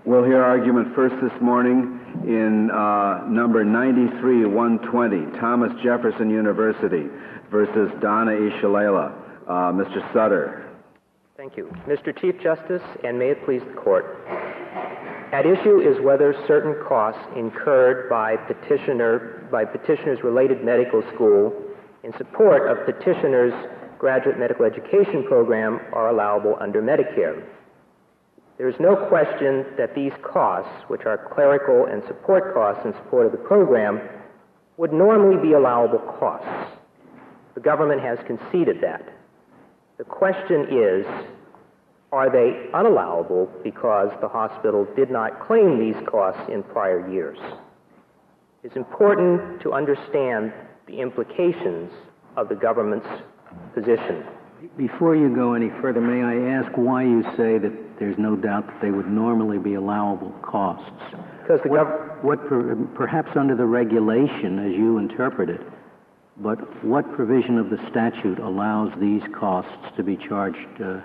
We'll hear argument first this morning in number 93-120, Thomas Jefferson University versus Donna E. Shalala. Mr. Sutter. Thank you. Mr. Chief Justice, and may it please the Court, at issue is whether certain costs incurred by petitioner's related medical school in support of petitioner's graduate medical education program are allowable under Medicare. There is no question that these costs, which are clerical and support costs in support of the program, would normally be allowable costs. The government has conceded that. The question is, are they unallowable because the hospital did not claim these costs in prior years? It's important to understand the implications of the government's position. Before you go any further, may I ask why you say that there's no doubt that they would normally be allowable costs? Because perhaps under the regulation, as you interpret it, but what provision of the statute allows these costs to be charged, to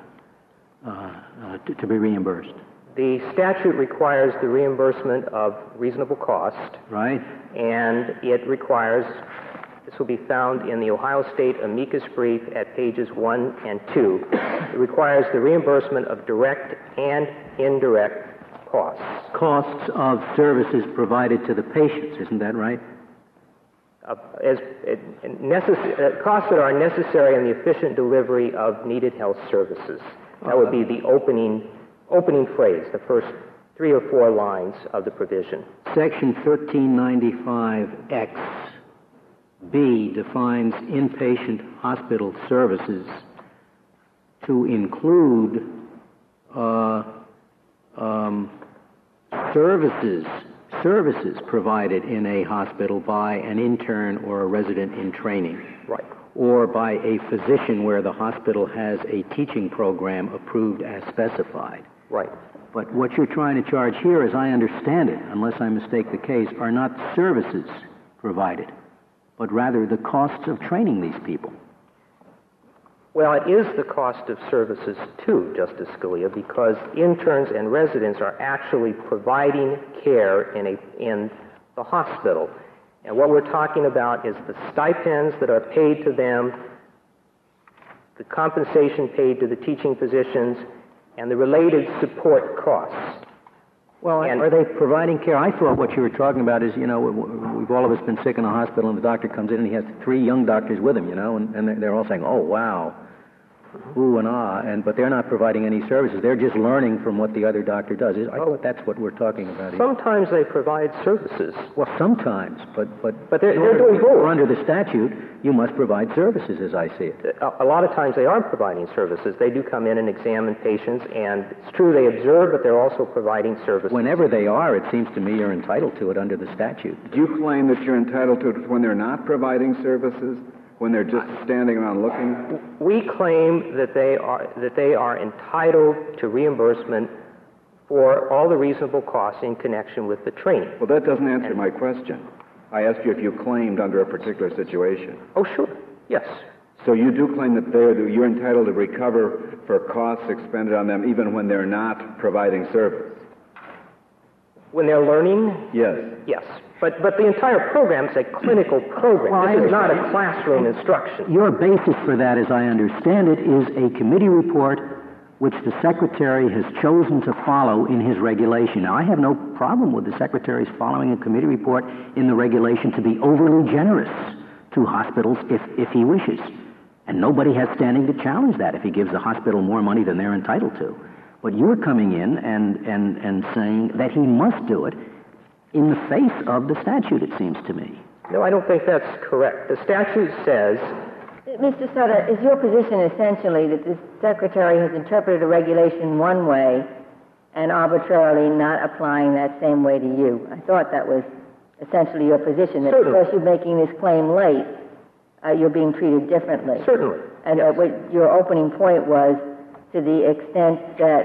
be reimbursed? The statute requires the reimbursement of reasonable cost. Right. And it requires, this will be found in the Ohio State amicus brief at pages 1 and 2. It requires the reimbursement of direct and indirect costs. Costs of services provided to the patients, isn't that right? Costs that are necessary in the efficient delivery of needed health services. That would be the opening phrase, the first 3 or 4 lines of the provision. Section 1395X(b) defines inpatient hospital services to include services provided in a hospital by an intern or a resident in training. Right. Or by a physician where the hospital has a teaching program approved as specified. Right. But what you're trying to charge here, as I understand it, unless I mistake the case, are not services provided, but rather the costs of training these people. Well, it is the cost of services, too, Justice Scalia, because interns and residents are actually providing care in the hospital. And what we're talking about is the stipends that are paid to them, the compensation paid to the teaching physicians, and the related support costs. Well, are they providing care? I thought what you were talking about is, we've all of us been sick in a hospital, and the doctor comes in and he has 3 young doctors with him, and they're all saying, oh, wow, ooh and ah, but they're not providing any services. They're just learning from what the other doctor does. I thought that's what we're talking about here. Sometimes they provide services. Well, sometimes, but they're doing both. Under the statute, you must provide services, as I see it. A lot of times they aren't providing services. They do come in and examine patients, and it's true they observe, but they're also providing services. Whenever they are, it seems to me you're entitled to it under the statute. Do you claim that you're entitled to it when they're not providing services? When they're just standing around looking? We claim that they are entitled to reimbursement for all the reasonable costs in connection with the training. Well, that doesn't answer my question. I asked you if you claimed under a particular situation. Oh, sure. Yes. So you do claim that you're entitled to recover for costs expended on them even when they're not providing service? When they're learning? Yes. Yes. But the entire program is a clinical program. Well, this is not a classroom instruction. Your basis for that, as I understand it, is a committee report which the Secretary has chosen to follow in his regulation. Now, I have no problem with the Secretary's following a committee report in the regulation to be overly generous to hospitals if he wishes. And nobody has standing to challenge that if he gives the hospital more money than they're entitled to. But you're coming in and saying that he must do it in the face of the statute, it seems to me. No, I don't think that's correct. The statute says... Mr. Sutter, is your position essentially that the Secretary has interpreted a regulation one way and arbitrarily not applying that same way to you? I thought that was essentially your position, that Certainly. because you're making this claim late, you're being treated differently. Certainly. And yes. what your opening point was, to the extent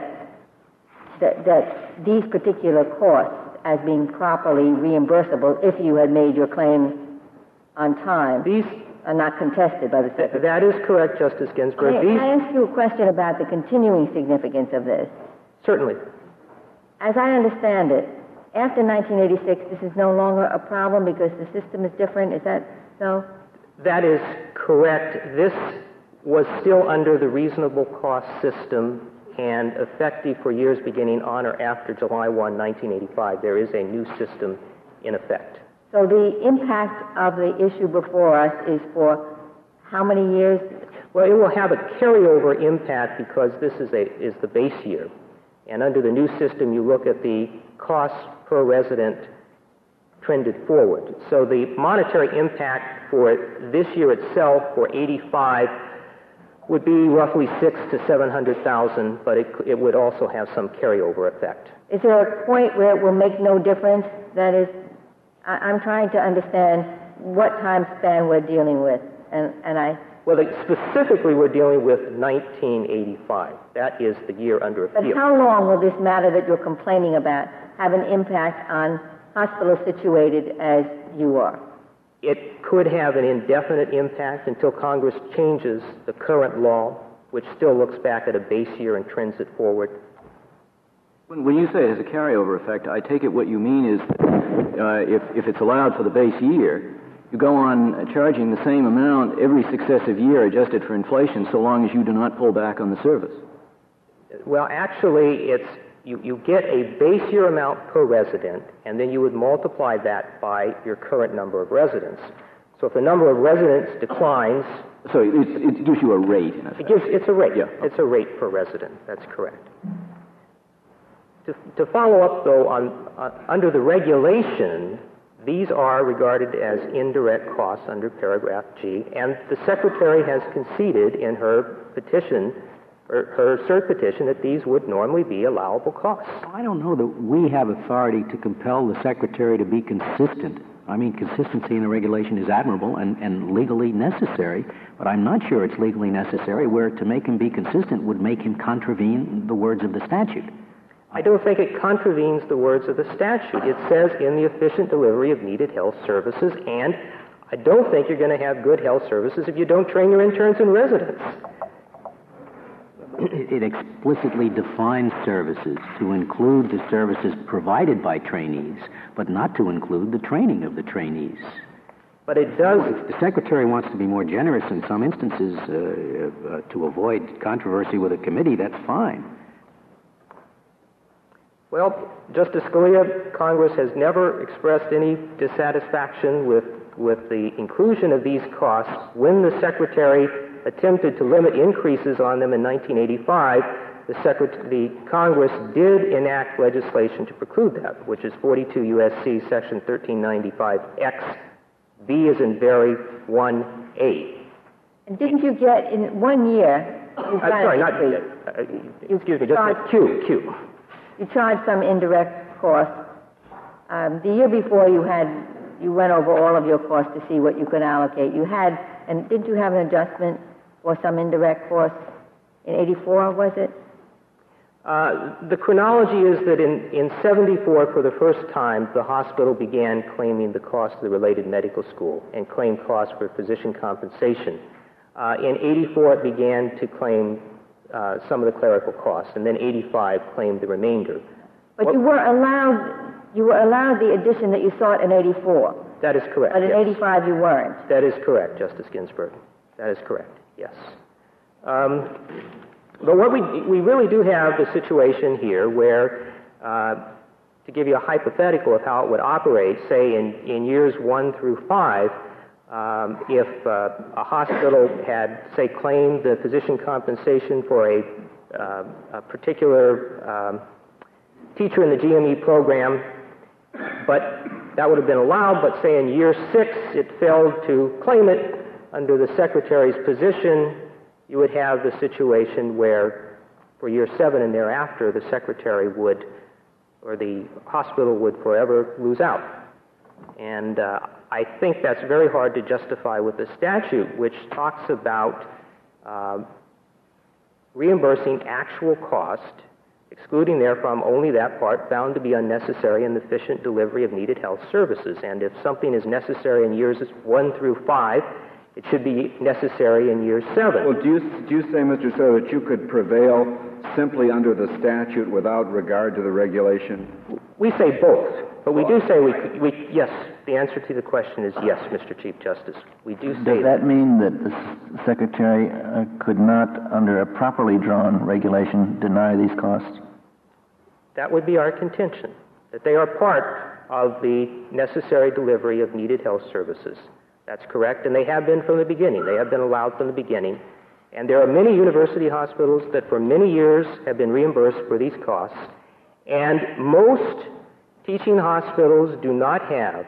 that these particular costs, as being properly reimbursable if you had made your claim on time, These are not contested by the Secretary. That is correct, Justice Ginsburg. Can I ask you a question about the continuing significance of this? Certainly. As I understand it, after 1986, this is no longer a problem because the system is different. Is that so? That is correct. This was still under the reasonable cost system and effective for years beginning on or after July 1, 1985. There is a new system in effect. So the impact of the issue before us is for how many years? Well, it will have a carryover impact because this is the base year. And under the new system, you look at the costs per resident trended forward. So the monetary impact for this year itself, for 85, would be roughly $600,000 to $700,000, but it would also have some carryover effect. Is there a point where it will make no difference? That is, I'm trying to understand what time span we're dealing with, Well, specifically, we're dealing with 1985. That is the year under appeal. But how long will this matter that you're complaining about have an impact on hospitals situated as you are? It could have an indefinite impact until Congress changes the current law, which still looks back at a base year and trends it forward. When you say it has a carryover effect, I take it what you mean is that if it's allowed for the base year, you go on charging the same amount every successive year adjusted for inflation so long as you do not pull back on the service. Well, actually, you get a base year amount per resident, and then you would multiply that by your current number of residents. So if the number of residents declines... So it gives you a rate, in effect. It's a rate. Yeah. It's a rate per resident. That's correct. To follow up, though, under the regulation, these are regarded as indirect costs under paragraph G, and the Secretary has conceded in her petition, her cert petition, that these would normally be allowable costs. I don't know that we have authority to compel the Secretary to be consistent. I mean, consistency in the regulation is admirable and legally necessary, but I'm not sure it's legally necessary where to make him be consistent would make him contravene the words of the statute. I don't think it contravenes the words of the statute. It says in the efficient delivery of needed health services, and I don't think you're going to have good health services if you don't train your interns and residents. It explicitly defines services to include the services provided by trainees, but not to include the training of the trainees. But it does... If the Secretary wants to be more generous in some instances to avoid controversy with a committee, that's fine. Well, Justice Scalia, Congress has never expressed any dissatisfaction with the inclusion of these costs. When the Secretary attempted to limit increases on them in 1985, the Congress did enact legislation to preclude that, which is 42 U.S.C. Section 1395X, B as in Barry, 1A. And didn't you get, in 1 year... excuse me, just Q. You charged some indirect costs. The year before you went over all of your costs to see what you could allocate. And didn't you have an adjustment for some indirect costs in 84, was it? The chronology is that in 74, for the first time, the hospital began claiming the cost of the related medical school and claimed costs for physician compensation. In 84, it began to claim some of the clerical costs, and then 85 claimed the remainder. But you were allowed the addition that you sought in 84. That is correct. But in yes. 85 you weren't. That is correct, Justice Ginsburg. That is correct. Yes. But what we really do have the situation here where, to give you a hypothetical of how it would operate, say in years 1 through 5. If a hospital had, say, claimed the physician compensation for a particular teacher in the GME program, but that would have been allowed, but say in year 6 it failed to claim it under the Secretary's position, you would have the situation where for year 7 and thereafter the Secretary would, or the hospital would forever lose out. And I think that's very hard to justify with the statute, which talks about reimbursing actual cost, excluding therefrom only that part found to be unnecessary in the efficient delivery of needed health services. And if something is necessary in years 1 through 5, it should be necessary in year 7. Well, do you say, Mr. Sir, that you could prevail simply under the statute without regard to the regulation? We say both, but we do say yes. The answer to the question is yes, Mr. Chief Justice. We do say Does that mean that the Secretary could not, under a properly drawn regulation, deny these costs? That would be our contention, that they are part of the necessary delivery of needed health services. That's correct, and they have been from the beginning. They have been allowed from the beginning. And there are many university hospitals that for many years have been reimbursed for these costs, and most teaching hospitals do not have,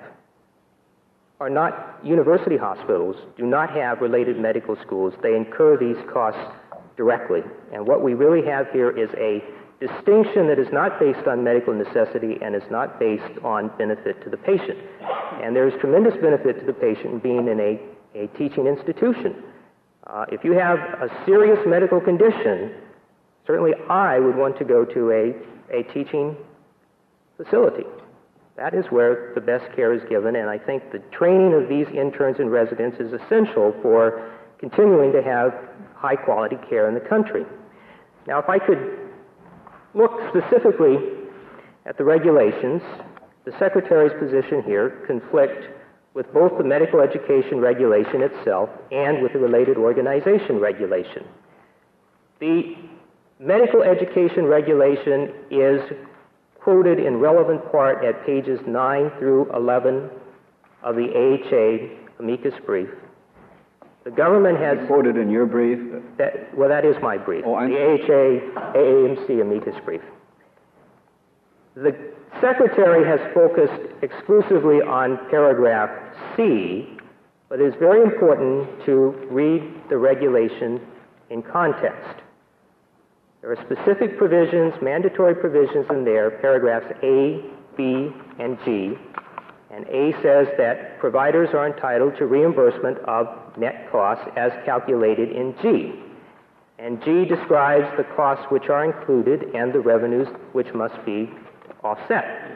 or not university hospitals, do not have related medical schools. They incur these costs directly. And what we really have here is a distinction that is not based on medical necessity and is not based on benefit to the patient. And there is tremendous benefit to the patient being in a teaching institution. If you have a serious medical condition, certainly I would want to go to a teaching facility. That is where the best care is given, and I think the training of these interns and residents is essential for continuing to have high-quality care in the country. Now, if I could look specifically at the regulations, the Secretary's position here conflict with both the medical education regulation itself and with the related organization regulation. The medical education regulation is quoted in relevant part at pages 9 through 11 of the AHA amicus brief. The government has... Quoted in your brief? That is my brief, the AHA AAMC amicus brief. The Secretary has focused exclusively on paragraph C, but it is very important to read the regulation in context. There are specific provisions, mandatory provisions in there, paragraphs A, B, and G. And A says that providers are entitled to reimbursement of net costs as calculated in G. And G describes the costs which are included and the revenues which must be offset.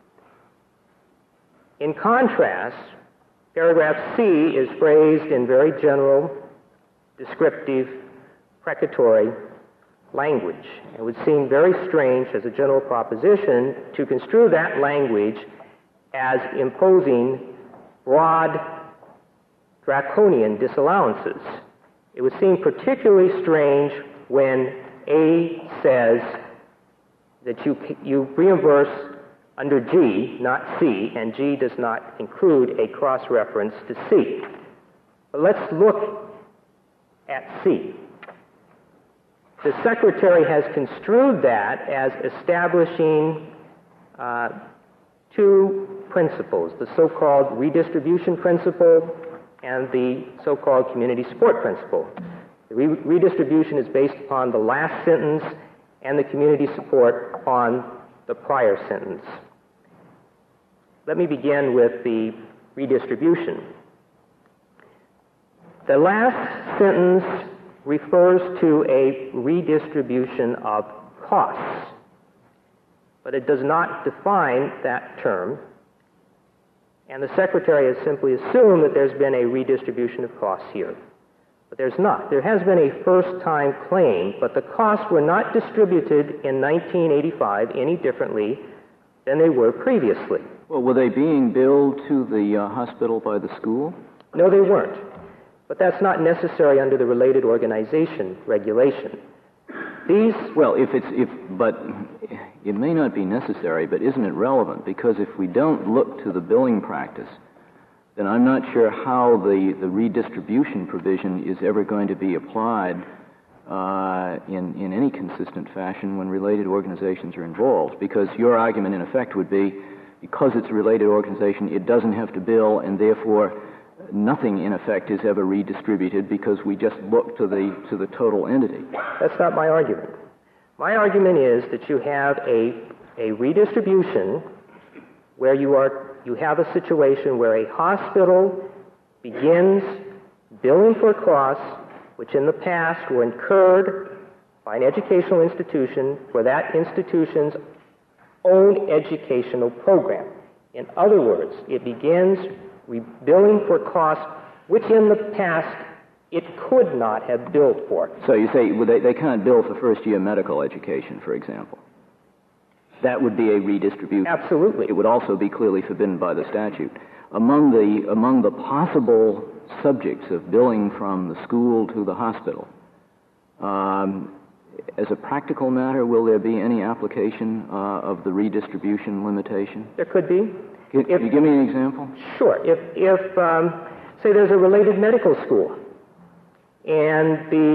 In contrast, paragraph C is phrased in very general, descriptive, precatory language. It would seem very strange as a general proposition to construe that language as imposing broad, draconian disallowances. It would seem particularly strange when A says that you reimburse under G, not C, and G does not include a cross-reference to C. But let's look at C. The Secretary has construed that as establishing two principles, the so-called redistribution principle and the so-called community support principle. The redistribution is based upon the last sentence and the community support on the prior sentence. Let me begin with the redistribution. The last sentence refers to a redistribution of costs, but it does not define that term, and the Secretary has simply assumed that there's been a redistribution of costs here. But there's not. There has been a first-time claim, but the costs were not distributed in 1985 any differently than they were previously. Well, were they being billed to the hospital by the school? No, they weren't. But that's not necessary under the related organization regulation. Well, but it may not be necessary, but isn't it relevant? Because if we don't look to the billing practice, then I'm not sure how the redistribution provision is ever going to be applied in any consistent fashion when related organizations are involved. Because your argument, in effect, would be because it's a related organization, it doesn't have to bill, and therefore nothing, in effect, is ever redistributed because we just look to the total entity. That's not my argument. My argument is that you have a redistribution where you have a situation where a hospital begins billing for costs which in the past were incurred by an educational institution for that institution's own educational program. In other words, it begins billing for costs which in the past it could not have billed for. So you say they can't bill for first-year medical education, for example. That would be a redistribution. Absolutely. It would also be clearly forbidden by the statute. Among the possible subjects of billing from the school to the hospital, as a practical matter, will there be any application of the redistribution limitation? There could be. Can you give me an example? Sure. If say there's a related medical school, and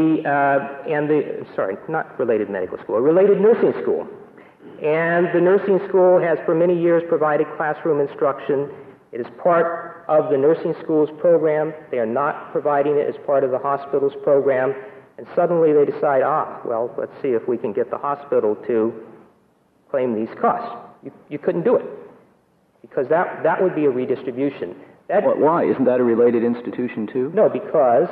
not related medical school, a related nursing school, and the nursing school has for many years provided classroom instruction. It is part of the nursing school's program. They are not providing it as part of the hospital's program. And suddenly they decide, well, let's see if we can get the hospital to claim these costs. You couldn't do it, because that would be a redistribution. Why? Isn't that a related institution, too? No, because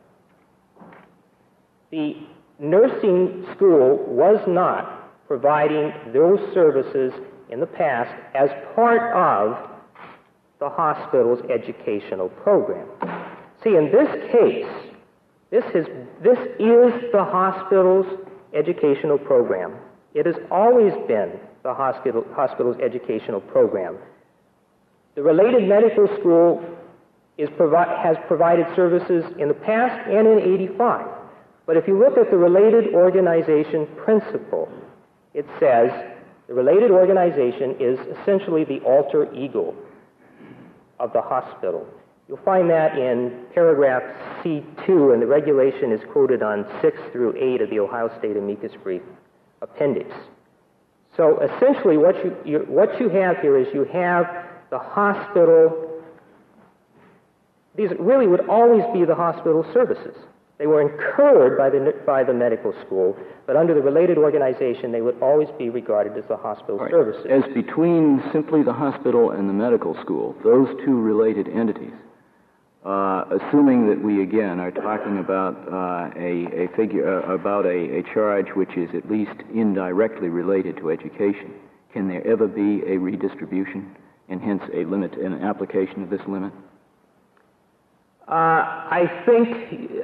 the nursing school was not providing those services in the past as part of the hospital's educational program. See, in this case, this is the hospital's educational program. It has always been the hospital's educational program. The related medical school has provided services in the past and in 85. But if you look at the related organization principle, it says the related organization is essentially the alter ego of the hospital. You'll find that in paragraph C2, and the regulation is quoted on 6 through 8 of the Ohio State amicus brief appendix. So essentially what you have here is you have the hospital. These really would always be the hospital services. They were incurred by the medical school, but under the related organization, they would always be regarded as the hospital services. As between simply the hospital and the medical school, those two related entities, assuming that we again are talking about a charge which is at least indirectly related to education, can there ever be a redistribution and hence an application of this limit? I think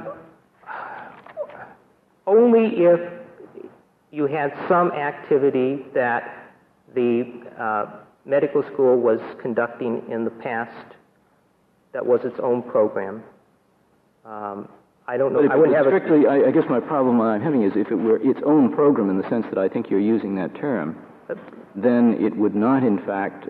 only if you had some activity that the medical school was conducting in the past that was its own program. I don't know. But I wouldn't have strictly. I guess my problem I'm having is if it were its own program in the sense that I think you're using that term, then it would not, in fact,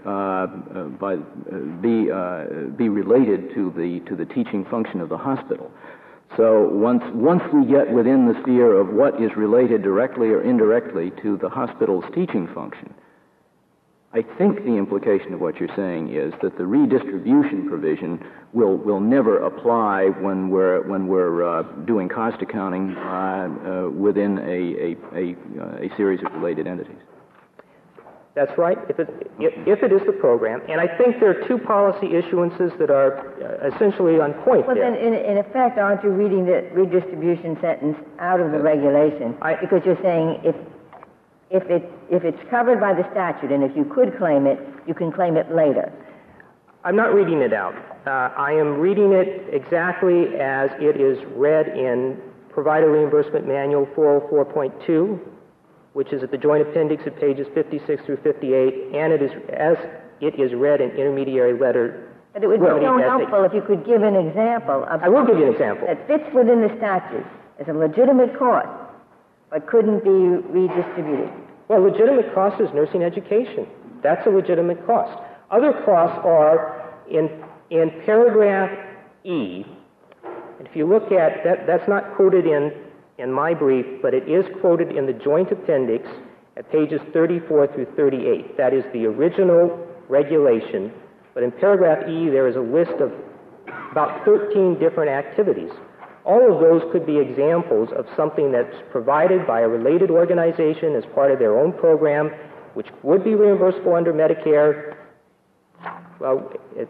be related to the teaching function of the hospital. So once we get within the sphere of what is related directly or indirectly to the hospital's teaching function, I think the implication of what you're saying is that the redistribution provision will never apply when we're doing cost accounting within a series of related entities. That's right, if it is the program. And I think there are two policy issuances that are essentially on point there. Well, then, in effect, aren't you reading the redistribution sentence out of the regulation? Because you're saying if it's covered by the statute, and if you could claim it, you can claim it later. I'm not reading it out. I am reading it exactly as it is read in Provider Reimbursement Manual 404.2, which is at the Joint Appendix at pages 56 through 58, and it is as it is read in Intermediary Letter. But it would be so helpful if you could give an example of. I will give you an example. That fits within the statute as a legitimate cost, but couldn't be redistributed. Well, legitimate cost is nursing education. That's a legitimate cost. Other costs are in paragraph E. And if you look at that, that's not quoted in my brief, but it is quoted in the Joint Appendix at pages 34 through 38. That is the original regulation. But in paragraph E, there is a list of about 13 different activities. All of those could be examples of something that's provided by a related organization as part of their own program, which would be reimbursable under Medicare. Well, it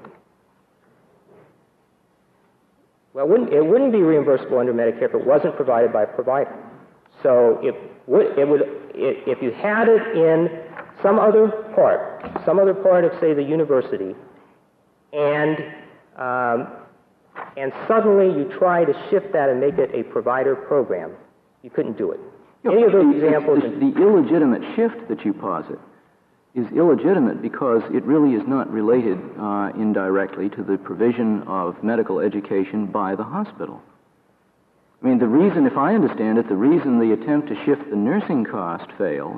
wouldn't be reimbursable under Medicare if it wasn't provided by a provider. So if you had it in some other part of, say, the university, and and suddenly you try to shift that and make it a provider program. You couldn't do it. Any of those examples... The illegitimate shift that you posit is illegitimate because it really is not related indirectly to the provision of medical education by the hospital. I mean, the reason, if I understand it, the reason the attempt to shift the nursing cost fails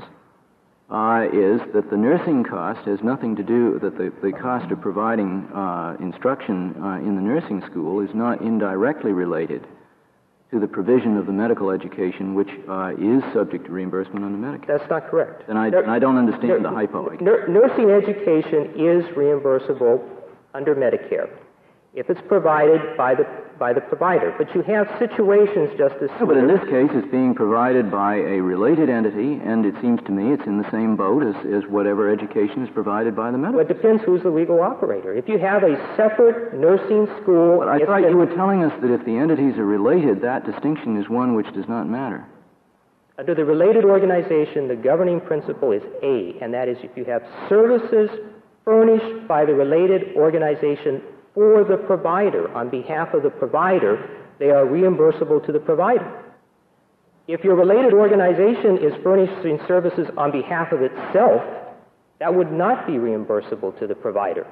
is that the nursing cost has nothing to do, that the cost of providing instruction in the nursing school is not indirectly related to the provision of the medical education, which is subject to reimbursement under Medicare. That's not correct. And I don't understand the hypo. Nursing education is reimbursable under Medicare if it's provided by the provider. But you have situations, Justice... No, but in this case, it's being provided by a related entity, and it seems to me it's in the same boat as whatever education is provided by the medical... Well, it depends who's the legal operator. If you have a separate nursing school... But I thought you were telling us that if the entities are related, that distinction is one which does not matter. Under the related organization, the governing principle is A, and that is if you have services furnished by the related organization for the provider, on behalf of the provider, they are reimbursable to the provider. If your related organization is furnishing services on behalf of itself, that would not be reimbursable to the provider.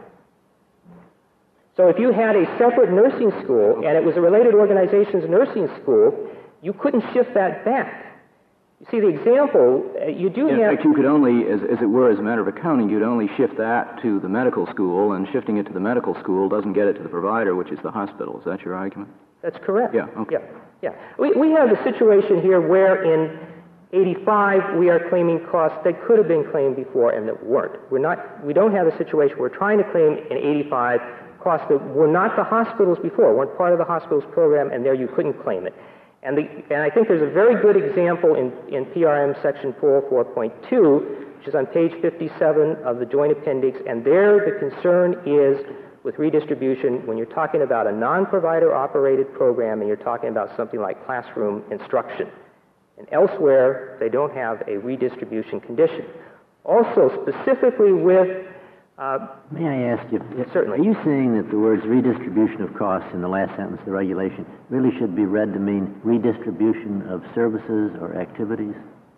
So if you had a separate nursing school and it was a related organization's nursing school, you couldn't shift that back. You see, the example, you do have... In fact, you could only, as it were, as a matter of accounting, you'd only shift that to the medical school, and shifting it to the medical school doesn't get it to the provider, which is the hospital. Is that your argument? That's correct. Yeah, okay. Yeah. We have a situation here where in 85 we are claiming costs that could have been claimed before and that weren't. We don't have a situation where we're trying to claim in 85 costs that were not the hospital's before, weren't part of the hospital's program, and there you couldn't claim it. And I think there's a very good example in PRM section 404.2, which is on page 57 of the joint appendix, and there the concern is with redistribution when you're talking about a non-provider operated program and you're talking about something like classroom instruction. And elsewhere, they don't have a redistribution condition. Also, specifically with... May I ask you, certainly. Are you saying that the words redistribution of costs in the last sentence of the regulation really should be read to mean redistribution of services or activities?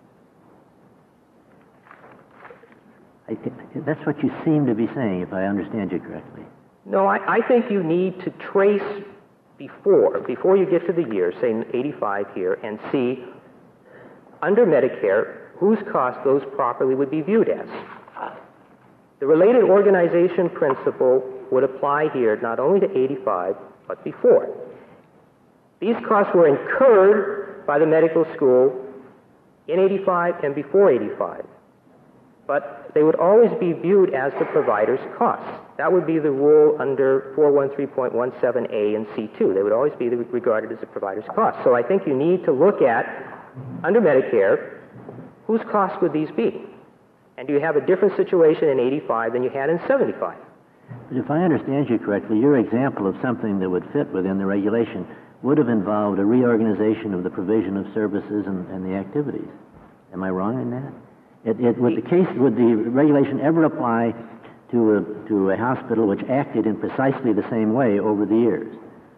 That's what you seem to be saying, if I understand you correctly. No, I think you need to trace before you get to the year, say 85 here, and see under Medicare whose cost those properly would be viewed as. The related organization principle would apply here not only to 85, but before. These costs were incurred by the medical school in 85 and before 85, but they would always be viewed as the provider's costs. That would be the rule under 413.17a and C2. They would always be regarded as the provider's costs. So I think you need to look at, under Medicare, whose costs would these be? And do you have a different situation in 85 than you had in 75? But if I understand you correctly, your example of something that would fit within the regulation would have involved a reorganization of the provision of services and the activities. Am I wrong in that? Would the regulation ever apply to a hospital which acted in precisely the same way over the years?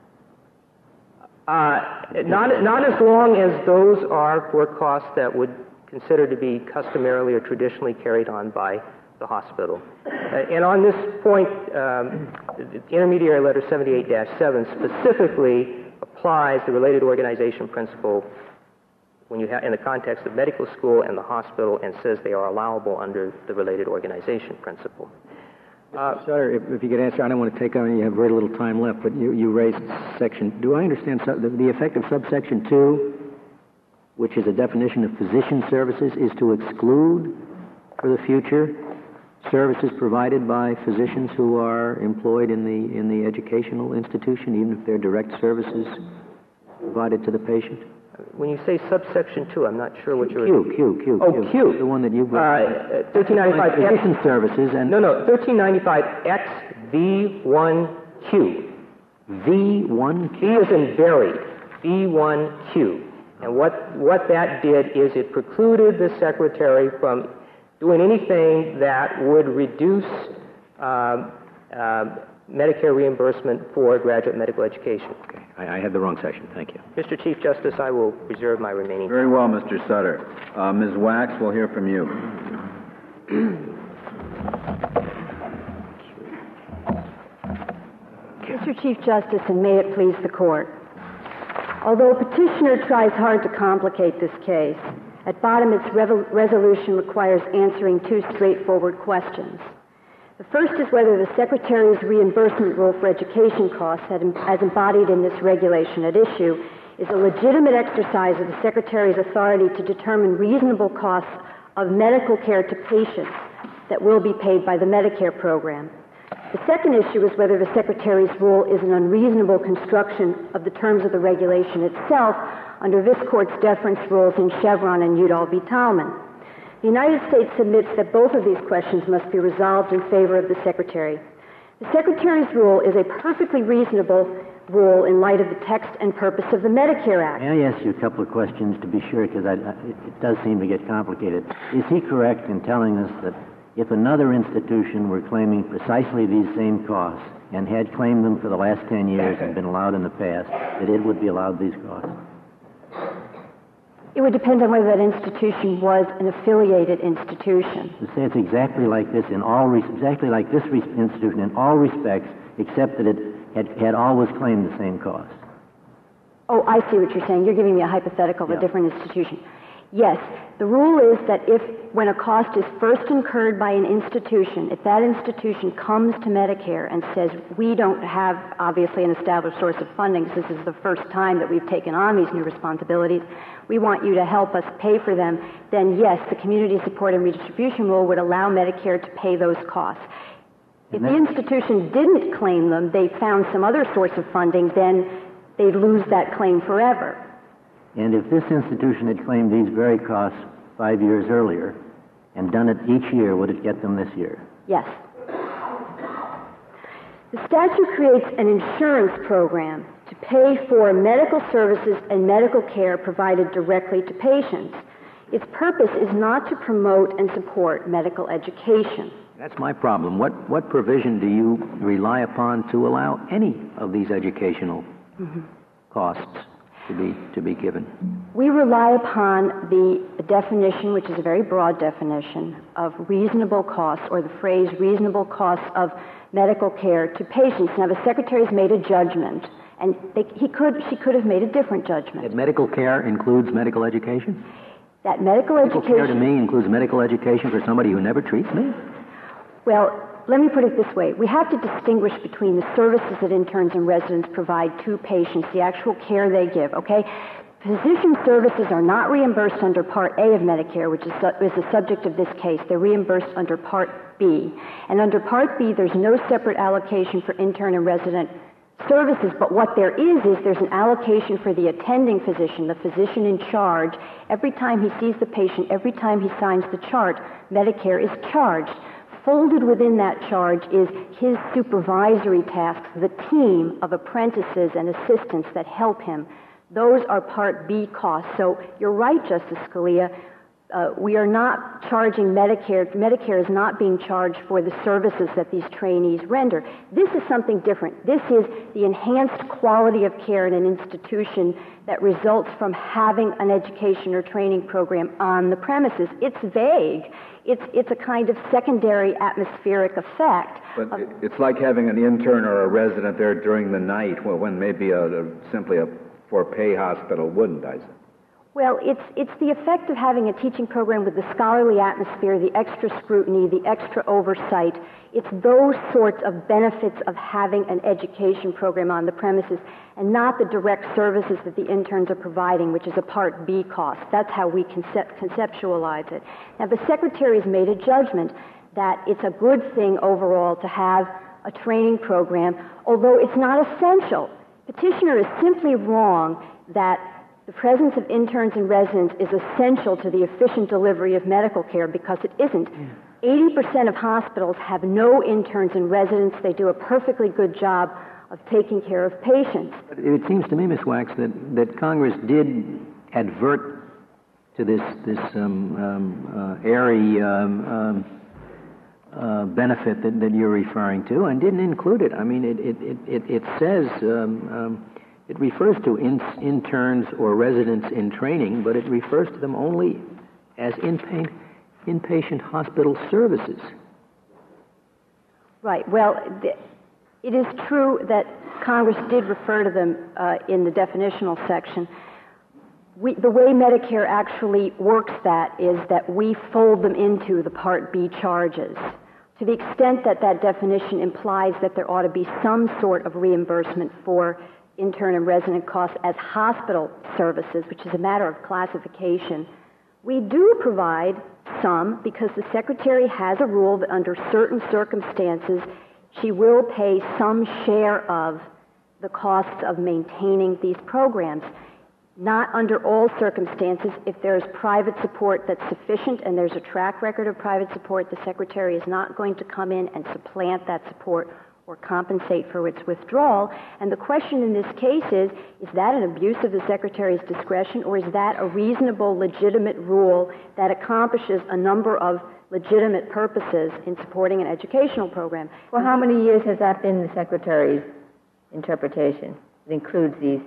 Not as long as those are for costs that would considered to be customarily or traditionally carried on by the hospital. And on this point, Intermediary Letter 78-7 specifically applies the related organization principle when you have in the context of medical school and the hospital and says they are allowable under the related organization principle. Sir, if you could answer, I don't want to take on, you have very little time left, but you raised section, do I understand the effect of subsection 2, which is a definition of physician services, is to exclude for the future services provided by physicians who are employed in the educational institution, even if they're direct services provided to the patient? When you say subsection 2, I'm not sure what you're... Q. Oh, Q. The one that you... 1395... Physician services and... No, 1395 XV1Q. V1Q? V is in buried. V1Q. And what that did is it precluded the secretary from doing anything that would reduce Medicare reimbursement for graduate medical education. Okay. I had the wrong section. Thank you. Mr. Chief Justice, I will reserve my remaining time. Very well, Mr. Sutter. Ms. Wax, we'll hear from you. Mr. Chief Justice, and may it please the Court, although petitioner tries hard to complicate this case, at bottom its resolution requires answering two straightforward questions. The first is whether the Secretary's reimbursement rule for education costs, as embodied in this regulation at issue, is a legitimate exercise of the Secretary's authority to determine reasonable costs of medical care to patients that will be paid by the Medicare program. The second issue is whether the Secretary's rule is an unreasonable construction of the terms of the regulation itself under this Court's deference rules in Chevron and Udall v. Tallman. The United States submits that both of these questions must be resolved in favor of the Secretary. The Secretary's rule is a perfectly reasonable rule in light of the text and purpose of the Medicare Act. May I ask you a couple of questions to be sure, because it does seem to get complicated. Is he correct in telling us that if another institution were claiming precisely these same costs and had claimed them for the last 10 years and been allowed in the past, that it would be allowed these costs? It would depend on whether that institution was an affiliated institution. To say it's exactly like this in all exactly like this institution in all respects, except that it had always claimed the same cost. Oh, I see what you're saying. You're giving me a hypothetical of a different institution. Yes, the rule is that when a cost is first incurred by an institution, if that institution comes to Medicare and says, we don't have, obviously, an established source of funding, this is the first time that we've taken on these new responsibilities, we want you to help us pay for them, then yes, the Community Support and Redistribution Rule would allow Medicare to pay those costs. If the institution didn't claim them, they found some other source of funding, then they'd lose that claim forever. And if this institution had claimed these very costs 5 years earlier and done it each year, would it get them this year? Yes. The statute creates an insurance program to pay for medical services and medical care provided directly to patients. Its purpose is not to promote and support medical education. That's my problem. What provision do you rely upon to allow any of these educational costs to be given? We rely upon the definition, which is a very broad definition, of reasonable costs, or the phrase reasonable costs of medical care to patients. Now, the Secretary's made a judgment, and she could have made a different judgment. That medical care includes medical education? That medical education... Medical care to me includes medical education for somebody who never treats me? Well, let me put it this way. We have to distinguish between the services that interns and residents provide to patients, the actual care they give, okay? Physician services are not reimbursed under Part A of Medicare, which is the subject of this case. They're reimbursed under Part B. And under Part B, there's no separate allocation for intern and resident services, but what there is there's an allocation for the attending physician, the physician in charge. Every time he sees the patient, every time he signs the chart, Medicare is charged. Folded within that charge is his supervisory tasks, the team of apprentices and assistants that help him. Those are Part B costs. So you're right, Justice Scalia. We are not charging Medicare. Medicare is not being charged for the services that these trainees render. This is something different. This is the enhanced quality of care in an institution that results from having an education or training program on the premises. It's vague. It's a kind of secondary atmospheric effect. But it's like having an intern or a resident there during the night when maybe simply a for-pay hospital wouldn't, I suppose. Well, it's the effect of having a teaching program with the scholarly atmosphere, the extra scrutiny, the extra oversight. It's those sorts of benefits of having an education program on the premises and not the direct services that the interns are providing, which is a Part B cost. That's how we conceptualize it. Now, the Secretary's made a judgment that it's a good thing overall to have a training program, although it's not essential. Petitioner is simply wrong that the presence of interns and residents is essential to the efficient delivery of medical care, because it isn't. 80% of hospitals have no interns and residents. They do a perfectly good job of taking care of patients. But it seems to me, Ms. Wax, that Congress did advert to this airy benefit that you're referring to, and didn't include it. I mean, it says it refers to interns or residents in training, but it refers to them only as inpatient hospital services. Right. Well, it is true that Congress did refer to them in the definitional section. The way Medicare actually works that is that we fold them into the Part B charges. To the extent that that definition implies that there ought to be some sort of reimbursement for intern and resident costs as hospital services, which is a matter of classification, we do provide some because the Secretary has a rule that under certain circumstances she will pay some share of the costs of maintaining these programs. Not under all circumstances. If there's private support that's sufficient and there's a track record of private support, the Secretary is not going to come in and supplant that support or compensate for its withdrawal. And the question in this case is that an abuse of the Secretary's discretion, or is that a reasonable, legitimate rule that accomplishes a number of legitimate purposes in supporting an educational program? For how many years has that been the Secretary's interpretation? It includes these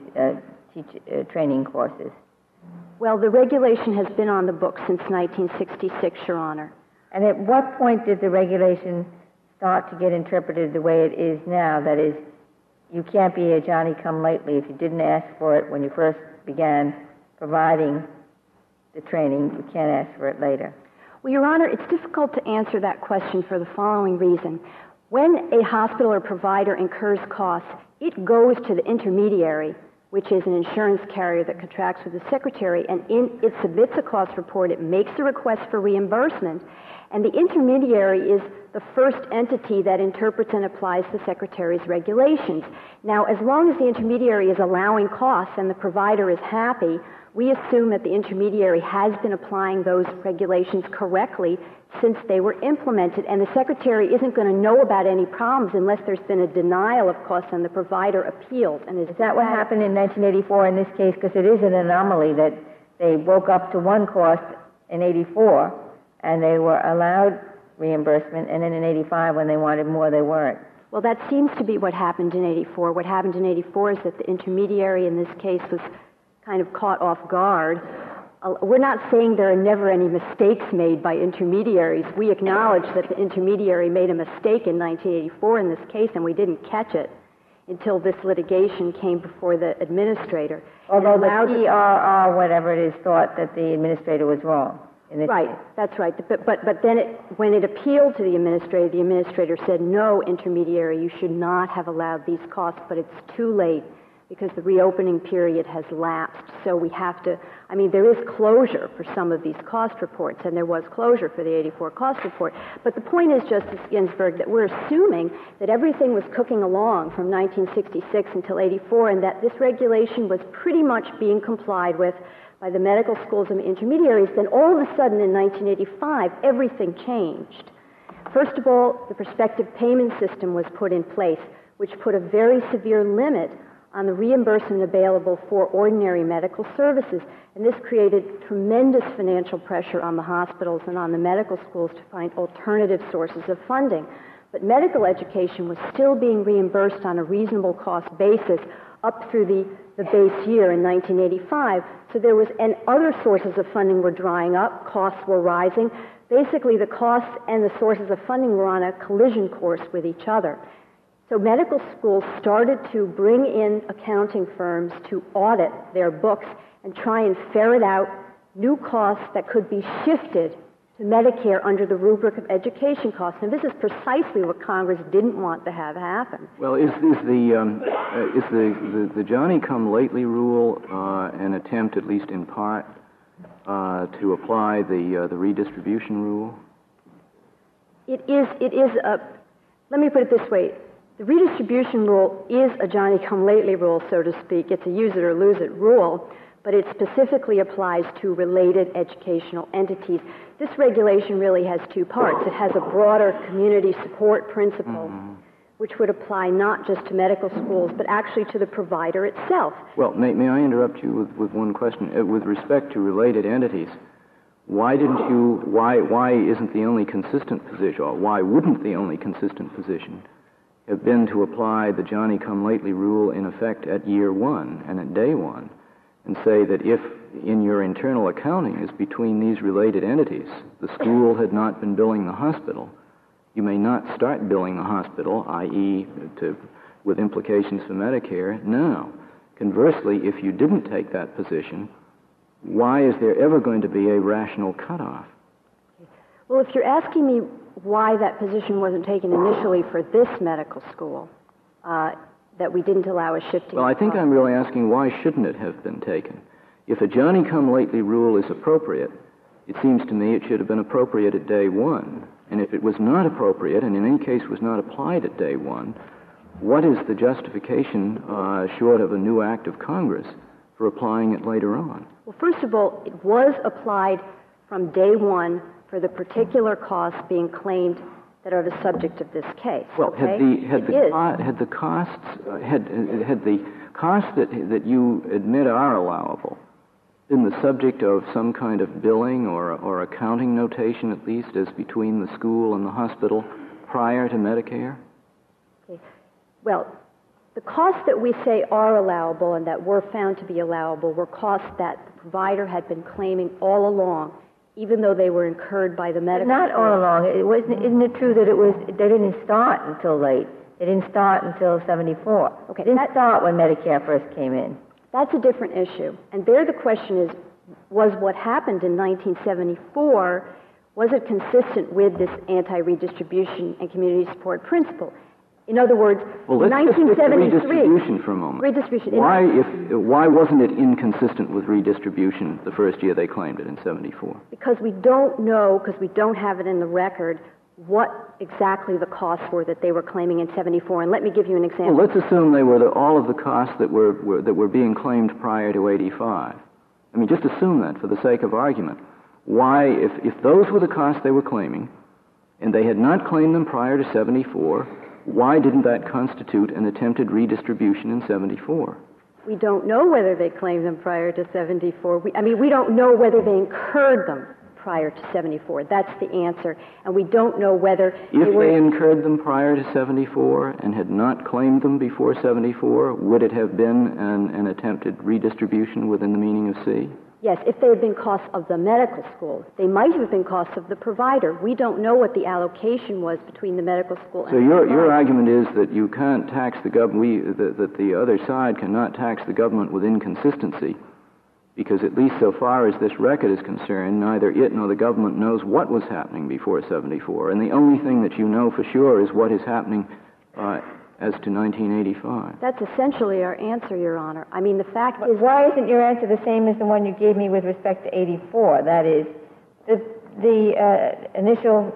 training courses. Well, the regulation has been on the books since 1966, Your Honor. And at what point did the regulation start to get interpreted the way it is now? That is, you can't be a Johnny-come-lately. If you didn't ask for it when you first began providing the training, you can't ask for it later. Well, Your Honor, it's difficult to answer that question for the following reason. When a hospital or provider incurs costs, it goes to the intermediary, which is an insurance carrier that contracts with the Secretary, and it submits a cost report, it makes a request for reimbursement, and the intermediary is the first entity that interprets and applies the Secretary's regulations. Now, as long as the intermediary is allowing costs and the provider is happy, we assume that the intermediary has been applying those regulations correctly since they were implemented, and the Secretary isn't going to know about any problems unless there's been a denial of costs and the provider appealed. And is that what happened in 1984 in this case? Because it is an anomaly that they woke up to one cost in 84 and they were allowed reimbursement, and then in 85 when they wanted more, they weren't. Well, that seems to be what happened in 84. What happened in 84 is that the intermediary in this case was kind of caught off guard. We're not saying there are never any mistakes made by intermediaries. We acknowledge that the intermediary made a mistake in 1984 in this case, and we didn't catch it until this litigation came before the administrator. Although the PRR, whatever it is, thought that the administrator was wrong. Right, case. That's right. But then when it appealed to the administrator said, no, intermediary, you should not have allowed these costs, but it's too late because the reopening period has lapsed. So we have to, there is closure for some of these cost reports, and there was closure for the 84 cost report. But the point is, Justice Ginsburg, that we're assuming that everything was cooking along from 1966 until 84, and that this regulation was pretty much being complied with by the medical schools and the intermediaries. Then all of a sudden in 1985, everything changed. First of all, the prospective payment system was put in place, which put a very severe limit on the reimbursement available for ordinary medical services. And this created tremendous financial pressure on the hospitals and on the medical schools to find alternative sources of funding. But medical education was still being reimbursed on a reasonable cost basis up through the base year in 1985. So there was, and other sources of funding were drying up, costs were rising. Basically, the costs and the sources of funding were on a collision course with each other. So medical schools started to bring in accounting firms to audit their books and try and ferret out new costs that could be shifted to Medicare under the rubric of education costs. And this is precisely what Congress didn't want to have happen. Well, is the Johnny-come-lately rule an attempt, at least in part, to apply the redistribution rule? It is a. Let me put it this way. The redistribution rule is a Johnny-come-lately rule, so to speak. It's a use-it-or-lose-it rule, but it specifically applies to related educational entities. This regulation really has two parts. It has a broader community support principle, which would apply not just to medical schools, but actually to the provider itself. Well, may I interrupt you with one question? With respect to related entities, Why isn't the only consistent position, or why wouldn't the only consistent position have been to apply the Johnny-come-lately rule in effect at year one and at day one, and say that if in your internal accounting is between these related entities, the school had not been billing the hospital, you may not start billing the hospital, i.e. with implications for Medicare, now. Conversely, if you didn't take that position, why is there ever going to be a rational cutoff? Well, if you're asking me why that position wasn't taken initially for this medical school, that we didn't allow a shifting... Well, I think I'm really asking why shouldn't it have been taken? If a Johnny-come-lately rule is appropriate, it seems to me it should have been appropriate at day one. And if it was not appropriate, and in any case was not applied at day one, what is the justification, short of a new act of Congress, for applying it later on? Well, first of all, it was applied from day one for the particular costs being claimed that are the subject of this case. Well, okay? had the costs that you admit are allowable been the subject of some kind of billing or accounting notation, at least, as between the school and the hospital prior to Medicare? Okay. Well, the costs that we say are allowable and that were found to be allowable were costs that the provider had been claiming all along, even though they were incurred by the medical... Not all along. Isn't it true that they didn't start until late? They didn't start until 74. Okay, it didn't start when Medicare first came in. That's a different issue. And there the question is, was what happened in 1974, was it consistent with this anti-redistribution and community support principle? In other words, well, let's 1973... just redistribution for a moment. Redistribution. Why wasn't it inconsistent with redistribution the first year they claimed it in 74? Because we don't know, because we don't have it in the record, what exactly the costs were that they were claiming in 74. And let me give you an example. Well, let's assume they were all of the costs that were being claimed prior to 85. I mean, just assume that for the sake of argument. Why, if those were the costs they were claiming, and they had not claimed them prior to 74, why didn't that constitute an attempted redistribution in 74? We don't know whether they claimed them prior to 74. We don't know whether they incurred them prior to 74. That's the answer. And we don't know whether... If they incurred them prior to 74 and had not claimed them before 74, would it have been an attempted redistribution within the meaning of C? Yes, if they had been costs of the medical school. They might have been costs of the provider. We don't know what the allocation was between the medical school and the provider. So your argument is that you can't tax the government, that the other side cannot tax the government with inconsistency, because at least so far as this record is concerned, neither it nor the government knows what was happening before 74, and the only thing that you know for sure is what is happening as to 1985. That's essentially our answer, Your Honor. I mean, the fact is... Why isn't your answer the same as the one you gave me with respect to 84? That is, the initial...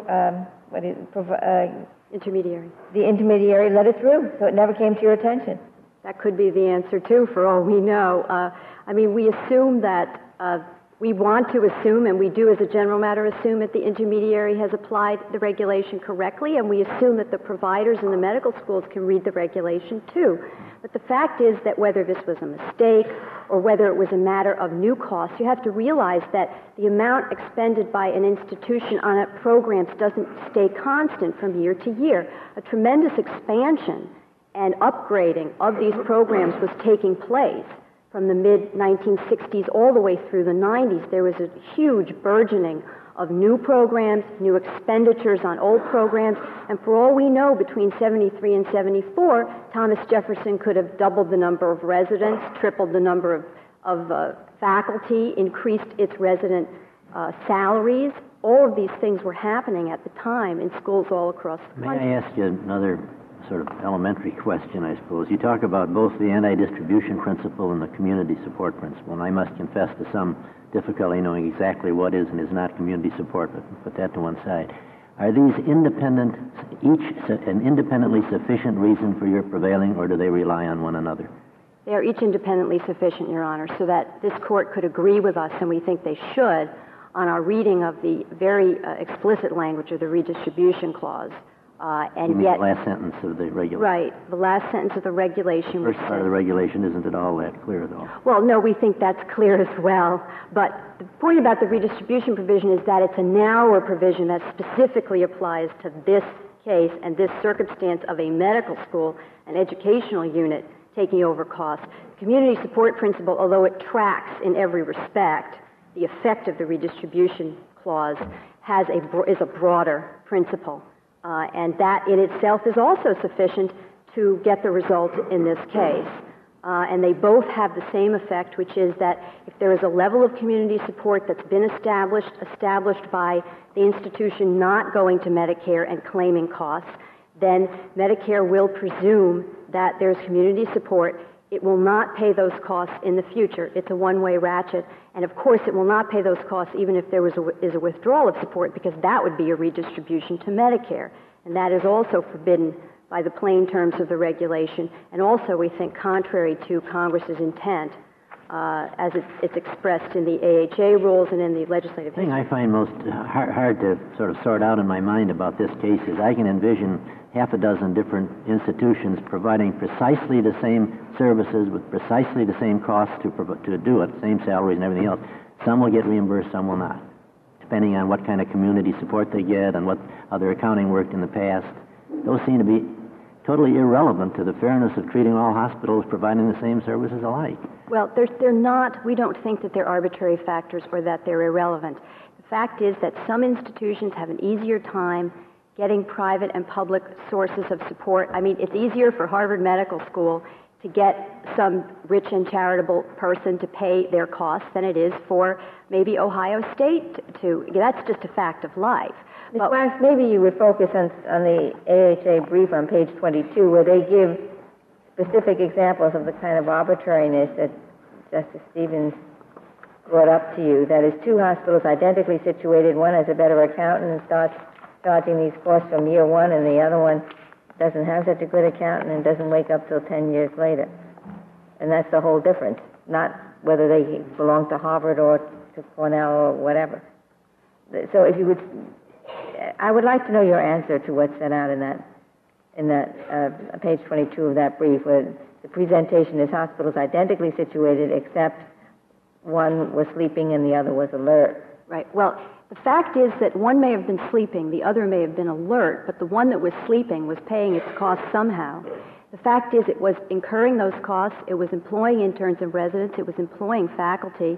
intermediary. The intermediary let it through, so it never came to your attention. That could be the answer, too, for all we know. We assume that... we want to assume, and we do as a general matter assume, that the intermediary has applied the regulation correctly, and we assume that the providers in the medical schools can read the regulation, too. But the fact is that whether this was a mistake or whether it was a matter of new costs, you have to realize that the amount expended by an institution on programs doesn't stay constant from year to year. A tremendous expansion and upgrading of these programs was taking place. From the mid-1960s all the way through the 90s, there was a huge burgeoning of new programs, new expenditures on old programs, and for all we know, between 73 and 74, Thomas Jefferson could have doubled the number of residents, tripled the number of faculty, increased its resident salaries. All of these things were happening at the time in schools all across the country. May I ask you another sort of elementary question, I suppose? You talk about both the anti-distribution principle and the community support principle, and I must confess to some difficulty knowing exactly what is and is not community support, but put that to one side. Are these each an independently sufficient reason for your prevailing, or do they rely on one another? They are each independently sufficient, Your Honor, so that this court could agree with us, and we think they should, on our reading of the very explicit language of the redistribution clause And you mean yet, the last sentence of the regulation? Right, the last sentence of the regulation. First part of the regulation isn't at all that clear, though. Well, no, we think that's clear as well. But the point about the redistribution provision is that it's a narrower provision that specifically applies to this case and this circumstance of a medical school, an educational unit, taking over costs. The community support principle, although it tracks in every respect the effect of the redistribution clause, is a broader principle. And that in itself is also sufficient to get the result in this case. And they both have the same effect, which is that if there is a level of community support that's been established by the institution not going to Medicare and claiming costs, then Medicare will presume that there's community support. It will not pay those costs in the future. It's a one-way ratchet. And of course, it will not pay those costs even if there is a withdrawal of support, because that would be a redistribution to Medicare. And that is also forbidden by the plain terms of the regulation, and also, we think, contrary to Congress's intent as it's expressed in the AHA rules and in the legislative history. The thing I find most hard to sort of sort out in my mind about this case is I can envision half a dozen different institutions providing precisely the same services with precisely the same costs to do it, same salaries and everything else. Some will get reimbursed, some will not, depending on what kind of community support they get and how their accounting worked in the past. Those seem to be totally irrelevant to the fairness of treating all hospitals providing the same services alike. Well, they're not. We don't think that they're arbitrary factors or that they're irrelevant. The fact is that some institutions have an easier time getting private and public sources of support. I mean, it's easier for Harvard Medical School to get some rich and charitable person to pay their costs than it is for maybe Ohio State to. That's just a fact of life. Ms. Wax, maybe you would focus on the AHA brief on page 22, where they give specific examples of the kind of arbitrariness that Justice Stevens brought up to you. That is, two hospitals identically situated, one has a better accountant and starts charging these costs from year one, and the other one doesn't have such a good accountant and doesn't wake up till 10 years later. And that's the whole difference, not whether they belong to Harvard or to Cornell or whatever. So if you would, I would like to know your answer to what's set out in that page 22 of that brief, where the presentation is hospitals identically situated except one was sleeping and the other was alert. Right. Well, the fact is that one may have been sleeping, the other may have been alert, but the one that was sleeping was paying its costs somehow. The fact is it was incurring those costs, it was employing interns and residents, it was employing faculty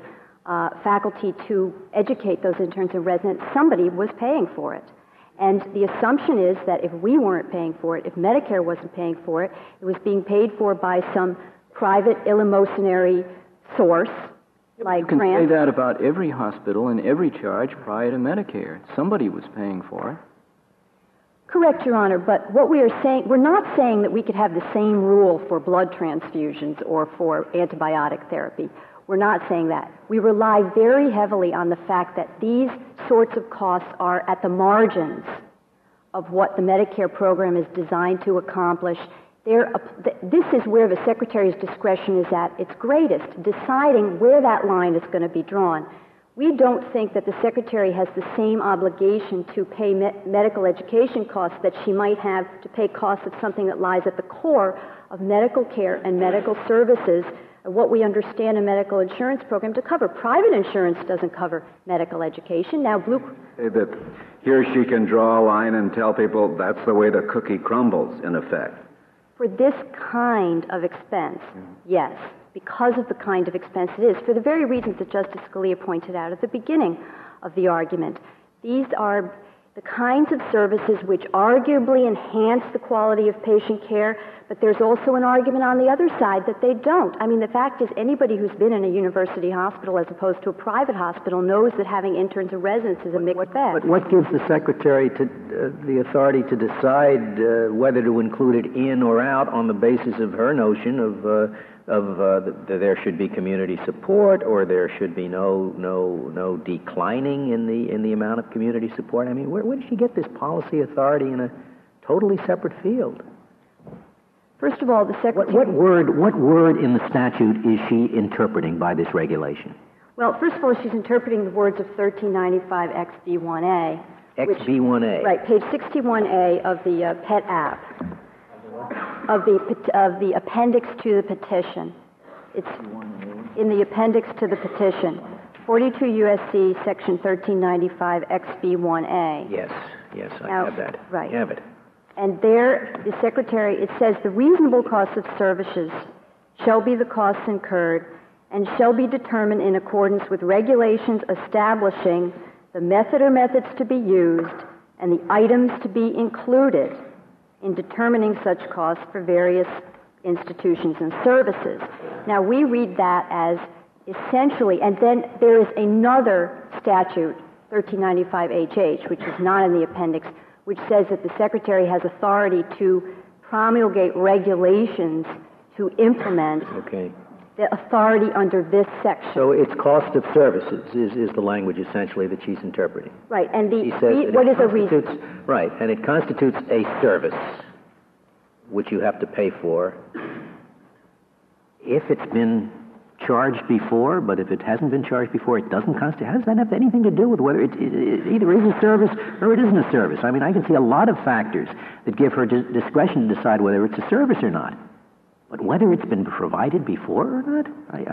to educate those interns and residents. Somebody was paying for it. And the assumption is that if we weren't paying for it, if Medicare wasn't paying for it, it was being paid for by some private, eleemosynary source, like you can grants. say that about every hospital and every charge prior to Medicare. Somebody was paying for it. Correct, Your Honor, but what we are saying, we're not saying that we could have the same rule for blood transfusions or for antibiotic therapy. We're not saying that. We rely very heavily on the fact that these sorts of costs are at the margins of what the Medicare program is designed to accomplish. This is where the Secretary's discretion is at its greatest, deciding where that line is going to be drawn. We don't think that the Secretary has the same obligation to pay medical education costs that she might have to pay costs of something that lies at the core of medical care and medical services, what we understand a medical insurance program to cover. Private insurance doesn't cover medical education. Now, that here she can draw a line and tell people that's the way the cookie crumbles, in effect. For this kind of expense, yes, because of the kind of expense it is, for the very reasons that Justice Scalia pointed out at the beginning of the argument. These are the kinds of services which arguably enhance the quality of patient care, but there's also an argument on the other side that they don't. I mean, the fact is anybody who's been in a university hospital as opposed to a private hospital knows that having interns and residents is a mixed bag. But what gives the Secretary the authority to decide whether to include it in or out on the basis of her notion of there should be community support, or there should be no declining in the amount of community support? I mean, where did she get this policy authority in a totally separate field? First of all, the Secretary... What word in the statute is she interpreting by this regulation? Well, first of all, she's interpreting the words of 1395 XD1A, XB1A. Right, page 61A of the PET app, of the appendix to the petition. It's in the appendix to the petition, 42 U.S.C. section 1395 XB1A. Yes, I Now, have that. right. I have it. And there, the Secretary, it says, the reasonable cost of services shall be the costs incurred and shall be determined in accordance with regulations establishing the method or methods to be used and the items to be included in determining such costs for various institutions and services. Now, we read that as essentially, and then there is another statute, 1395HH, which is not in the appendix, which says that the Secretary has authority to promulgate regulations to implement the authority under this section. So it's cost of services is the language essentially that she's interpreting. Right, and She says what is a reason? Right, and it constitutes a service which you have to pay for if it's been charged before, but if it hasn't been charged before, it doesn't constitute. How does that have anything to do with whether it either is a service or it isn't a service? I mean, I can see a lot of factors that give her discretion to decide whether it's a service or not. But whether it's been provided before or not,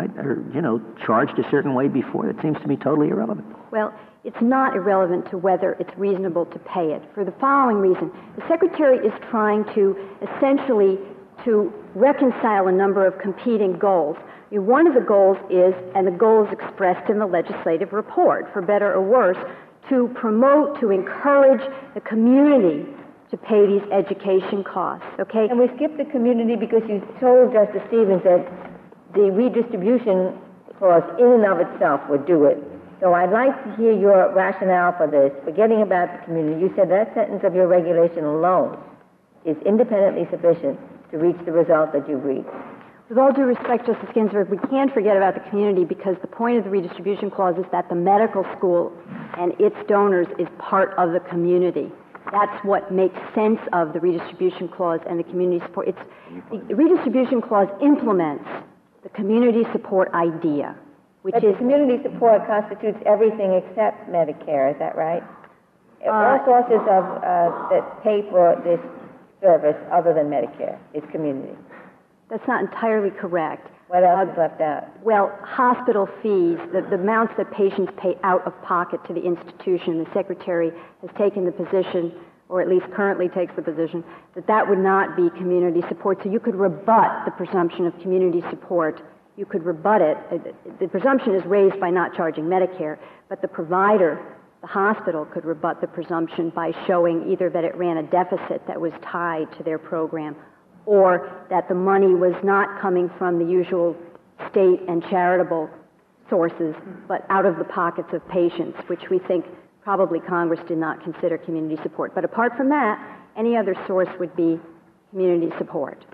or charged a certain way before, that seems to me totally irrelevant. Well, it's not irrelevant to whether it's reasonable to pay it. For the following reason, the Secretary is trying to essentially to reconcile a number of competing goals. One of the goals is, and the goal is expressed in the legislative report, for better or worse, to promote, to encourage the community to pay these education costs, okay? And we skipped the community because you told Justice Stevens that the redistribution clause in and of itself would do it. So I'd like to hear your rationale for this. Forgetting about the community, you said that sentence of your regulation alone is independently sufficient to reach the result that you've reached. With all due respect, Justice Ginsburg, we can't forget about the community because the point of the redistribution clause is that the medical school and its donors is part of the community. That's what makes sense of the redistribution clause and the community support. The redistribution clause implements the community support idea, which but is... the community support constitutes everything except Medicare, is that right? All sources of that pay for this service other than Medicare is community. That's not entirely correct. What else is left out? Well, hospital fees, the amounts that patients pay out of pocket to the institution, the Secretary has taken the position, or at least currently takes the position, that that would not be community support. So you could rebut the presumption of community support. You could rebut it. The presumption is raised by not charging Medicare, but the provider, the hospital, could rebut the presumption by showing either that it ran a deficit that was tied to their program, or that the money was not coming from the usual state and charitable sources, but out of the pockets of patients, which we think probably Congress did not consider community support. But apart from that, any other source would be community support.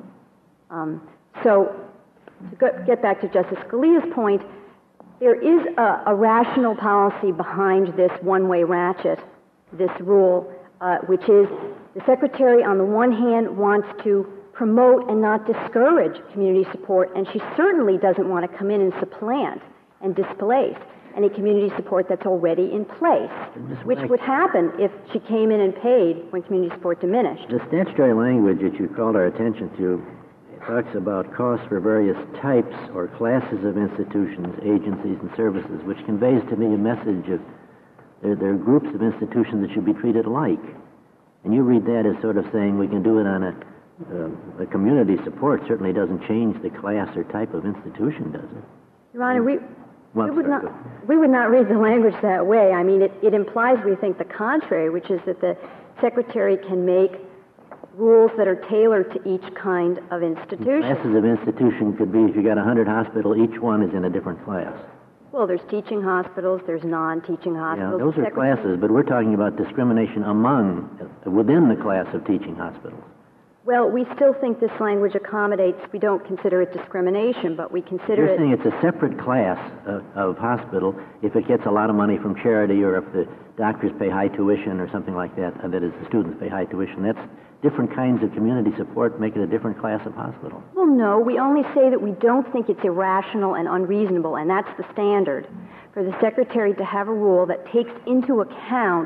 So to get back to Justice Scalia's point, there is a rational policy behind this one-way ratchet, this rule, which is the Secretary, on the one hand, wants to promote and not discourage community support, and she certainly doesn't want to come in and supplant and displace any community support that's already in place, which would happen if she came in and paid when community support diminished. The statutory language that you called our attention to talks about costs for various types or classes of institutions, agencies, and services, which conveys to me a message of there are groups of institutions that should be treated alike. And you read that as sort of saying we can do it on a community support certainly doesn't change the class or type of institution, does it? Your Honor, we would not read the language that way. I mean, it implies we think the contrary, which is that the Secretary can make rules that are tailored to each kind of institution. Classes of institution could be, if you got 100 hospitals, each one is in a different class. Well, there's teaching hospitals, there's non-teaching hospitals. Yeah, those are classes, but we're talking about discrimination within the class of teaching hospitals. Well, we still think this language accommodates, we don't consider it discrimination, but we consider You're saying it's a separate class of hospital if it gets a lot of money from charity or if the doctors pay high tuition or something like that, that is, the students pay high tuition. That's different kinds of community support make it a different class of hospital. Well, no, we only say that we don't think it's irrational and unreasonable, and that's the standard, for the Secretary to have a rule that takes into account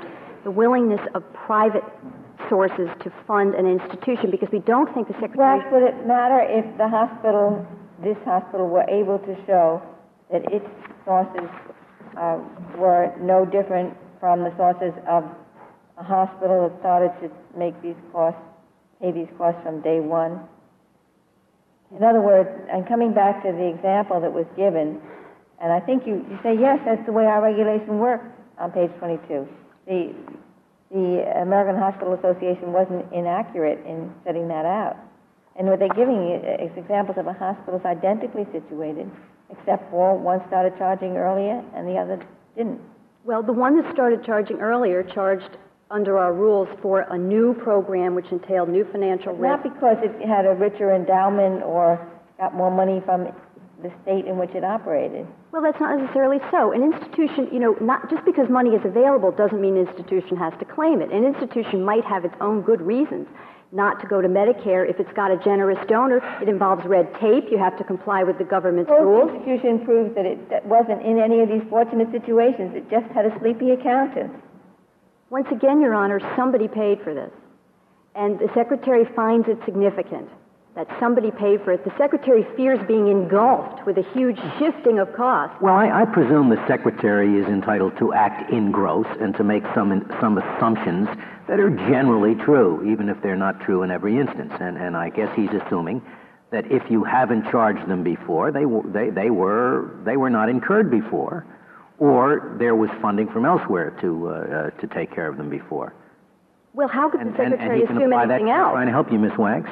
the willingness of private sources to fund an institution, because we don't think the Secretary... Would it matter if this hospital were able to show that its sources were no different from the sources of a hospital that started to pay these costs from day one? In other words, and coming back to the example that was given, and I think you say, yes, that's the way our regulation works on page 22. The American Hospital Association wasn't inaccurate in setting that out. And what they're giving you is examples of a hospital that's identically situated, except for one started charging earlier and the other didn't. Well, the one that started charging earlier charged under our rules for a new program which entailed new financial risk. Not because it had a richer endowment or got more money from the state in which it operated. Well, that's not necessarily so. An institution, not just because money is available doesn't mean an institution has to claim it. An institution might have its own good reasons not to go to Medicare if it's got a generous donor. It involves red tape. You have to comply with the government's rules. The institution proves that it wasn't in any of these fortunate situations. It just had a sleepy accountant. Once again, Your Honor, somebody paid for this. And the Secretary finds it significant that somebody paid for it. The Secretary fears being engulfed with a huge shifting of costs. Well, I presume the Secretary is entitled to act in gross and to make some assumptions that are generally true, even if they're not true in every instance. And I guess he's assuming that if you haven't charged them before, they were not incurred before, or there was funding from elsewhere to take care of them before. Well, how could the Secretary assume anything else? I'm trying to help you, Miss Wax.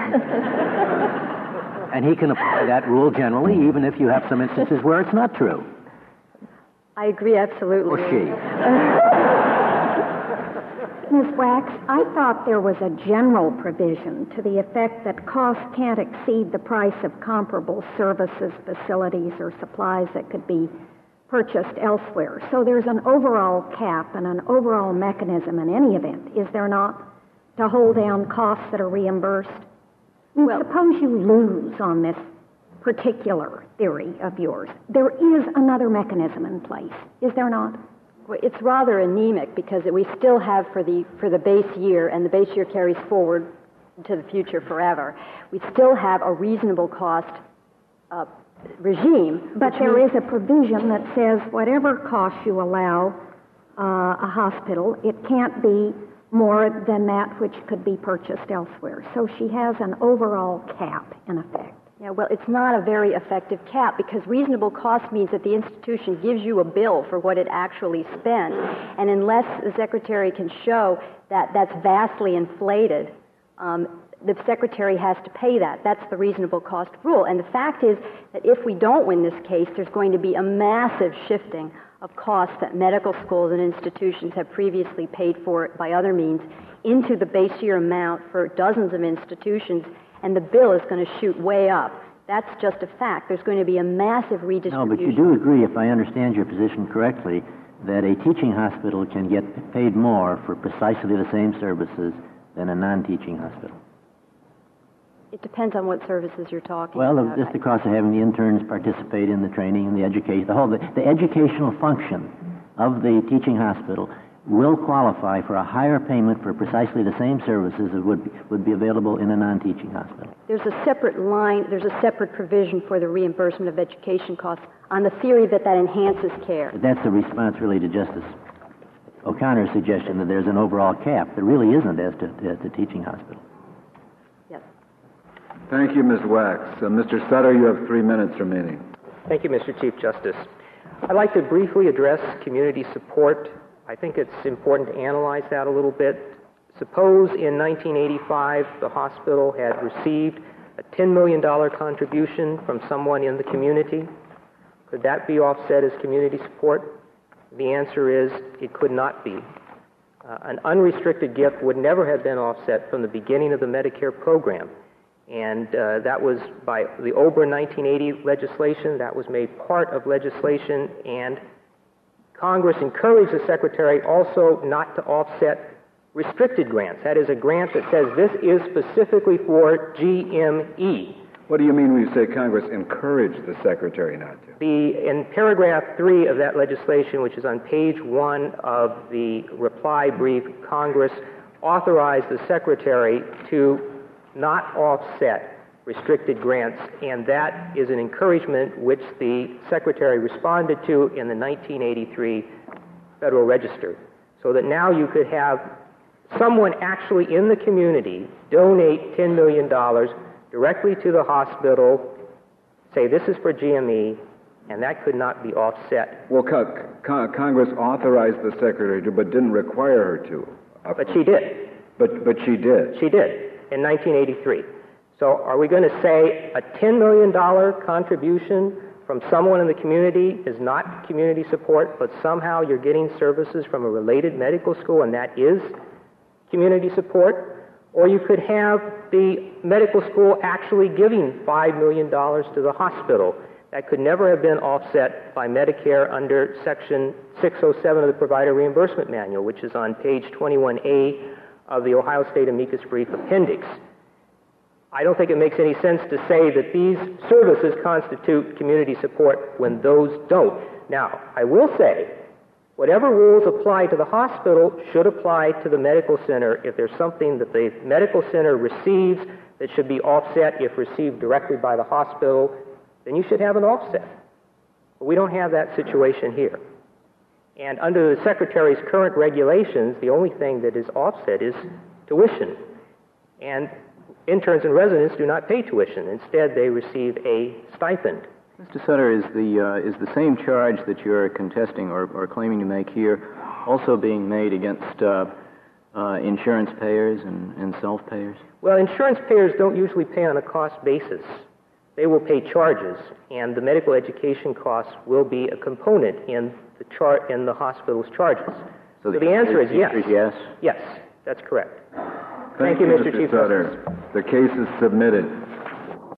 And he can apply that rule generally, even if you have some instances where it's not true. I agree absolutely. Or she. Ms. Wax, I thought there was a general provision to the effect that costs can't exceed the price of comparable services, facilities, or supplies that could be purchased elsewhere. So there's an overall cap and an overall mechanism in any event, is there not, to hold down costs that are reimbursed? Well, suppose you lose on this particular theory of yours. There is another mechanism in place, is there not? Well, it's rather anemic because we still have for the base year, and the base year carries forward to the future forever, we still have a reasonable cost regime. But there is a provision that says whatever costs you allow a hospital, it can't be more than that which could be purchased elsewhere. So she has an overall cap, in effect. Yeah, well, it's not a very effective cap because reasonable cost means that the institution gives you a bill for what it actually spent. And unless the Secretary can show that that's vastly inflated, the Secretary has to pay that. That's the reasonable cost rule. And the fact is that if we don't win this case, there's going to be a massive shifting of costs that medical schools and institutions have previously paid for by other means into the base year amount for dozens of institutions, and the bill is going to shoot way up. That's just a fact. There's going to be a massive redistribution. No, but you do agree, if I understand your position correctly, that a teaching hospital can get paid more for precisely the same services than a non-teaching hospital. It depends on what services you're talking about. Well, just the cost of having the interns participate in the training and the education, the educational function of the teaching hospital will qualify for a higher payment for precisely the same services that would be available in a non-teaching hospital. There's a separate line, there's a separate provision for the reimbursement of education costs on the theory that enhances care. But that's a response really to Justice O'Connor's suggestion that there's an overall cap. There really isn't as to the teaching hospital. Yes. Thank you, Ms. Wax. Mr. Sutter, you have 3 minutes remaining. Thank you, Mr. Chief Justice. I'd like to briefly address community support. I think it's important to analyze that a little bit. Suppose in 1985 the hospital had received a $10 million contribution from someone in the community. Could that be offset as community support? The answer is it could not be. An unrestricted gift would never have been offset from the beginning of the Medicare program. And that was by the Ober 1980 legislation. That was made part of legislation, and Congress encouraged the Secretary also not to offset restricted grants. That is, a grant that says this is specifically for GME, What do you mean when you say Congress encouraged the Secretary not to? In paragraph 3 of that legislation, which is on page 1 of the reply brief, Congress authorized the Secretary to not offset restricted grants, and that is an encouragement which the Secretary responded to in the 1983 Federal Register, so that now you could have someone actually in the community donate $10 million directly to the hospital, say this is for GME, and that could not be offset. Well, Congress authorized the Secretary to, but didn't require her to. But she did. But she did. She did in 1983. So are we going to say a $10 million contribution from someone in the community is not community support, but somehow you're getting services from a related medical school and that is community support? Or you could have the medical school actually giving $5 million to the hospital. That could never have been offset by Medicare under Section 607 of the Provider Reimbursement Manual, which is on page 21A of the Ohio State Amicus Brief Appendix. I don't think it makes any sense to say that these services constitute community support when those don't. Now, I will say, whatever rules apply to the hospital should apply to the medical center. If there's something that the medical center receives that should be offset if received directly by the hospital, then you should have an offset. But we don't have that situation here. And under the Secretary's current regulations, the only thing that is offset is tuition. And interns and residents do not pay tuition. Instead, they receive a stipend. Mr. Sutter, is the same charge that you're contesting or claiming to make here also being made against insurance payers and self-payers? Well, insurance payers don't usually pay on a cost basis. They will pay charges, and the medical education costs will be a component in the hospital's charges. So the answer is yes. Yes? Yes, that's correct. Thank you, Mr. Chief Sutter. The case is submitted.